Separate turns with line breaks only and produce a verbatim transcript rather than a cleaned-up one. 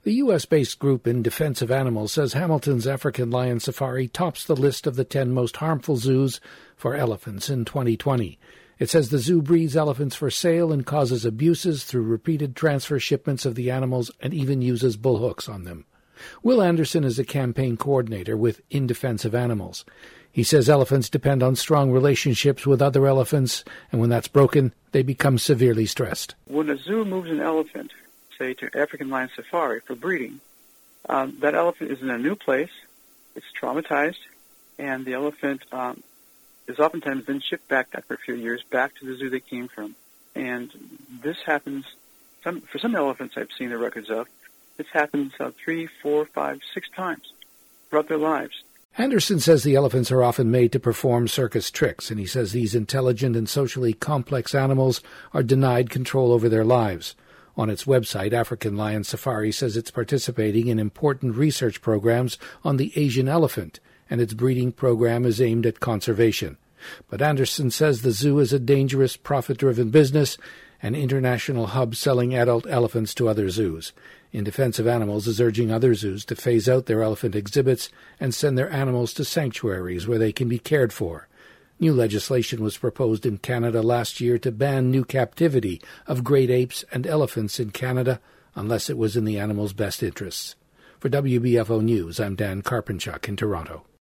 The U S-based group in defense of animals says Hamilton's African lion safari tops the list of the ten most harmful zoos for elephants in twenty twenty. It says the zoo breeds elephants for sale and causes abuses through repeated transfer shipments of the animals and even uses bullhooks on them. Will Anderson is a campaign coordinator with In Defense of Animals. He says elephants depend on strong relationships with other elephants, and when that's broken, they become severely stressed.
When a zoo moves an elephant, say to African lion safari for breeding, um, that elephant is in a new place, it's traumatized, and the elephant um, is oftentimes then shipped back after a few years back to the zoo they came from. And this happens, some, for some elephants I've seen the records of, this happens uh, three, four, five, six times throughout their lives.
Anderson says the elephants are often made to perform circus tricks, and he says these intelligent and socially complex animals are denied control over their lives. On its website, African Lion Safari says it's participating in important research programs on the Asian elephant, and its breeding program is aimed at conservation. But Anderson says the zoo is a dangerous, profit-driven business, an international hub selling adult elephants to other zoos. In Defense of Animals is urging other zoos to phase out their elephant exhibits and send their animals to sanctuaries where they can be cared for. New legislation was proposed in Canada last year to ban new captivity of great apes and elephants in Canada unless it was in the animals' best interests. For W B F O News, I'm Dan Karpenchuk in Toronto.